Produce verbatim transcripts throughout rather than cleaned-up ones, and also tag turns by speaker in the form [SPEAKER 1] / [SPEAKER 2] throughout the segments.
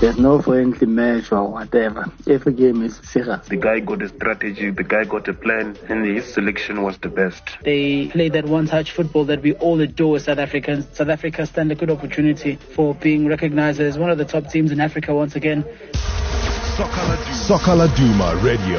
[SPEAKER 1] There's no friendly match or whatever. Every game is serious.
[SPEAKER 2] The guy got a strategy, the guy got a plan, and his selection was the best.
[SPEAKER 3] They play that one-touch football that we all adore as South Africans. South Africa stand a good opportunity for being recognized as one of the top teams in Africa once again.
[SPEAKER 4] Soccer Laduma Radio.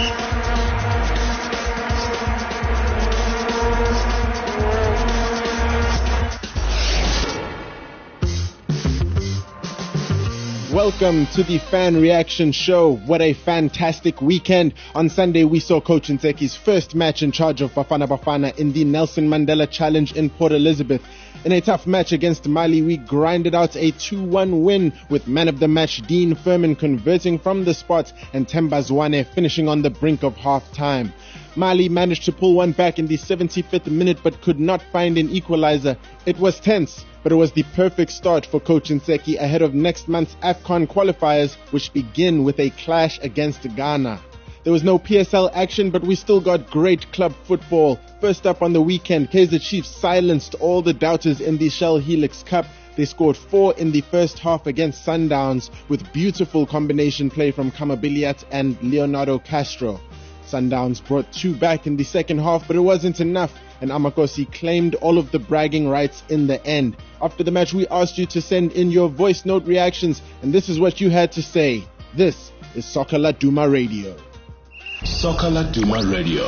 [SPEAKER 4] Welcome to the Fan Reaction Show. What a fantastic weekend. On Sunday, we saw Coach Ntseki's first match in charge of Bafana Bafana in the Nelson Mandela Challenge in Port Elizabeth. In a tough match against Mali, we grinded out a two one win with man of the match Dean Furman converting from the spot and Themba Zwane finishing on the brink of half-time. Mali managed to pull one back in the seventy-fifth minute but could not find an equalizer. It was tense, but it was the perfect start for Coach Ntseki ahead of next month's AFCON qualifiers, which begin with a clash against Ghana. There was no P S L action, but we still got great club football. First up on the weekend, Kaizer Chiefs silenced all the doubters in the Shell Helix Cup. They scored four in the first half against Sundowns with beautiful combination play from Kamabiliat and Leonardo Castro. Sundowns brought two back in the second half, but it wasn't enough, and Amakosi claimed all of the bragging rights in the end. After the match, we asked you to send in your voice note reactions, and this is what you had to say. This is Soccer Laduma Radio. Soccer Laduma Radio.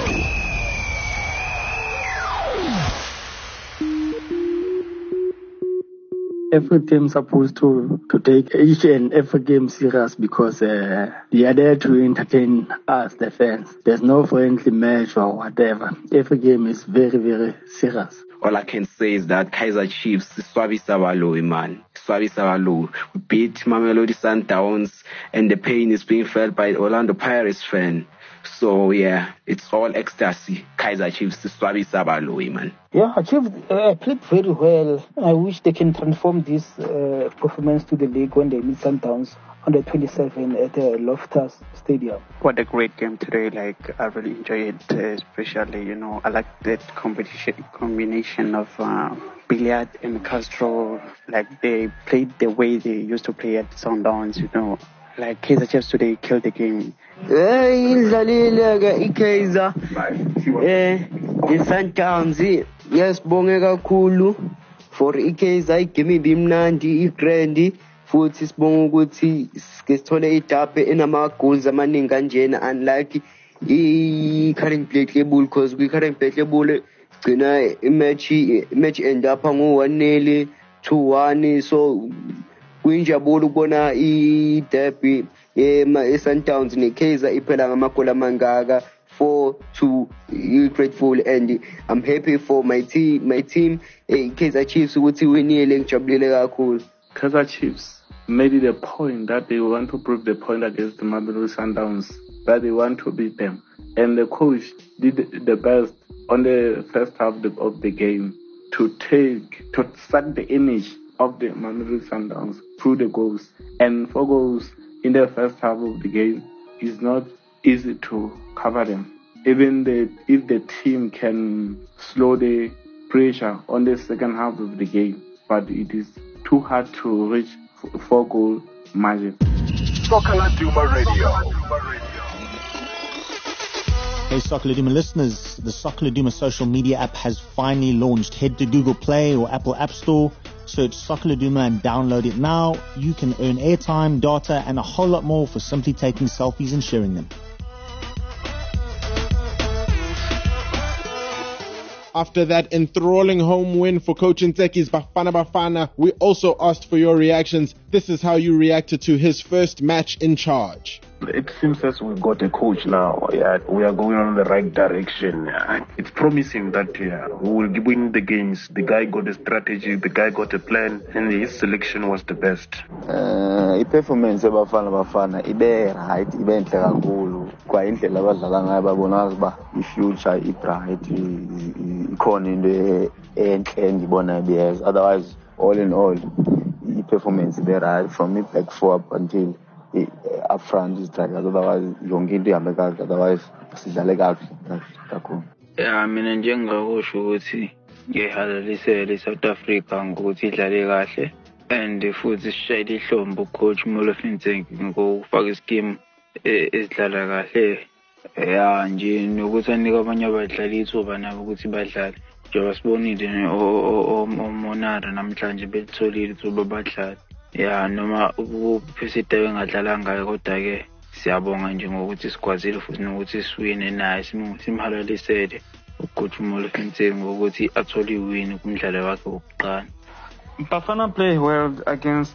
[SPEAKER 1] Every team supposed to, to take each and every game serious because uh, they are there to entertain us, the fans. There's no friendly match or whatever. Every game is very, very serious.
[SPEAKER 5] All I can say is that Kaizer Chiefs, Swabi Sabalo, man. Swabi Sabalo. We beat Mamelodi Sundowns, and the pain is being felt by Orlando Pirates fans. So, yeah, it's all ecstasy. Kaizer Chiefs, Swabi Sabalo, man.
[SPEAKER 3] Yeah, Chiefs uh, played very well. I wish they can transform this uh, performance to the league when they meet Sundowns on the twenty-seventh at the Loftus Stadium.
[SPEAKER 6] What a great game today. Like, I really enjoyed it, uh, especially, you know, I like that competition combination of uh, Billiard and Castro. Like, they played the way they used to play at Sundowns, you know. Like, Kaizer Chiefs today killed the game.
[SPEAKER 7] Hey, idlalile iKaizer. Eh, iSundowns. Yes, bonge kakhulu for iKaizer igame bimnandi igrandi futhi sibonga ukuthi sithole idabe enama goals amaningi kanjena, unlike i-current play table, because kwi-current play table gcina imatch imatch end up ngo one nil two one, so kuyinjabulo ukubona i-derby e-Sundowns neKaizer iphela ngamagoli amangaka four two. Grateful, and I'm happy for my team my team Kaizer Chiefs ukuthi winile, ngijabulile kakhulu.
[SPEAKER 2] Kaizer Chiefs made it a point that they want to prove the point against the Mamelodi Sundowns, that they want to beat them. And the coach did the best on the first half of the game to take, to set the image of the Mamelodi Sundowns through the goals. And four goals in the first half of the game is not easy to cover them. Even the, if the team can slow the pressure on the second half of the game, but it is too hard to reach four goal margin.
[SPEAKER 4] Soccer Laduma Radio.
[SPEAKER 8] Hey Soccer Laduma listeners, the Soccer Laduma social media app has finally launched. Head to Google Play or Apple App Store, search Soccer Laduma and download it now. You can earn airtime, data and a whole lot more for simply taking selfies and sharing them.
[SPEAKER 4] After that enthralling home win for Coach Ntseki's Bafana Bafana, we also asked for your reactions. This is how you reacted to his first match in charge.
[SPEAKER 2] It seems as we've got a coach now. Yeah, we are going on the right direction. It's promising that yeah, we will win the games. The guy got a strategy, the guy got a plan, and his selection was the best.
[SPEAKER 9] Uh, i-performance eBafana Bafana ibe right, ibe enhle kakhulu. Kwa indlela abadlala ngayo babona ukuba i-future i-bright, ikhona into enhle endibona ibiyeza. Otherwise, all in all, i-performance ibe right from the back four up until up front is strikers. Otherwise yonke into ihambe kahle, otherwise sidlale kahle kakhulu.
[SPEAKER 10] Yeah, mina njengakusho ukuthi ngihalalisele iSouth Africa ngokuthi idlale kahle and futhi sishayile ihlombo coach Molefe ngokufaka ischeme ezidlala kahle ya nje nokuthi anika abanye abadlali ithuba nabo ukuthi badlale njengoba sibonile omonara namhlanje belitholile ithuba badlale ya noma uPhesida engadlala ngayo kodwa ke siyabonga nje ngokuthi sikwazile futhi nokuthi siwine naye simhalalisele ucoach Molefe ngokuthi athole iwin kumdlalo wakhe wokuqala.
[SPEAKER 11] Bafana play well against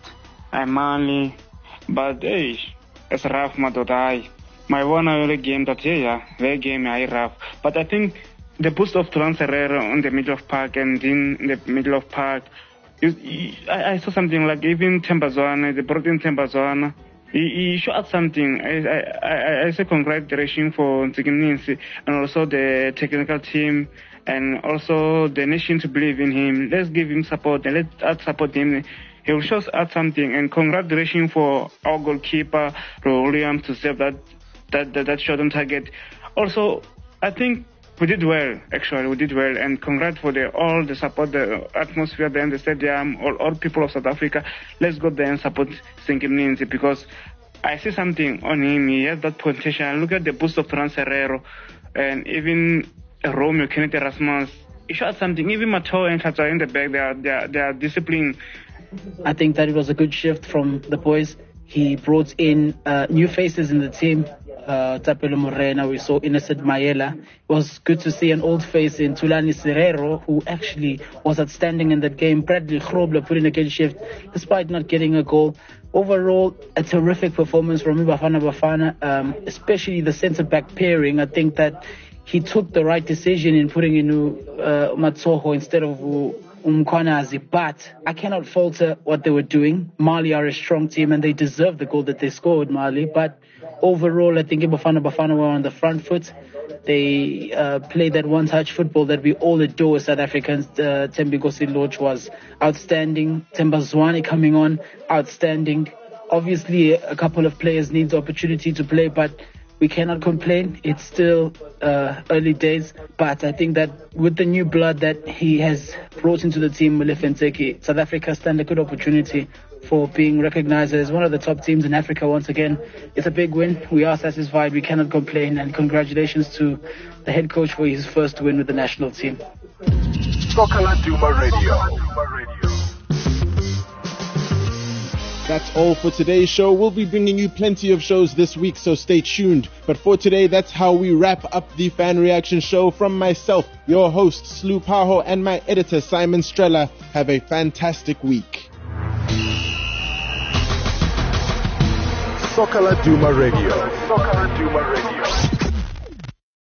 [SPEAKER 11] Imali, but hey, it's rough, Madodai. My one other game that yeah, their game is rough. But I think the boost of Transferero on the middle of park and in the middle of park, you, you, I, I saw something like even Tembazwana, they brought in Tembazwana. He, he showed something. I, I, I, I say congratulations for Ntsikinisi and also the technical team. And also the nation to believe in him. Let's give him support and let's add support him. He will show us add something. And congratulations for our goalkeeper, Williams, to save that that that, that shot on target. Also, I think we did well. Actually, we did well. And congrats for the all the support, the atmosphere there in the stadium, all, all people of South Africa. Let's go there and support Ntsikinisi because I see something on him. He has that potential. Look at the boost of Transferero and even Romeo Kennedy Rasmus. He shot something. Even Mato and Tata in the back, they are, they are, they are disciplined.
[SPEAKER 3] I think that it was a good shift from the boys. He brought in uh, new faces in the team. Uh, Tapelo Morena, we saw Innocent Mayela. It was good to see an old face in Tulani Serrero, who actually was outstanding in that game. Bradley Grobler put in a good shift, despite not getting a goal. Overall, a terrific performance from Bafana Bafana, um, especially the centre-back pairing. I think that he took the right decision in putting in uh, Matsoho instead of Umkwanazi, but I cannot falter what they were doing. Mali are a strong team and they deserve the goal that they scored, Mali. But overall, I think Bafana Bafana were on the front foot. They uh, played that one-touch football that we all adore as South Africans. Uh, Thembinkosi Lorch was outstanding. Tembazwane coming on, outstanding. Obviously, a couple of players need the opportunity to play, but we cannot complain. It's still uh, early days, but I think that with the new blood that he has brought into the team, Molefe, South Africa stand a good opportunity for being recognized as one of the top teams in Africa once again. It's a big win. We are satisfied. We cannot complain. And congratulations to the head coach for his first win with the national team.
[SPEAKER 12] Soccer Laduma Radio.
[SPEAKER 4] That's all for today's show. We'll be bringing you plenty of shows this week, so stay tuned. But for today, that's how we wrap up the Fan Reaction Show. From myself, your host, Slu Paho, and my editor, Simon Strella. Have a fantastic week.
[SPEAKER 12] Soccer Laduma Radio. Soccer Laduma Radio.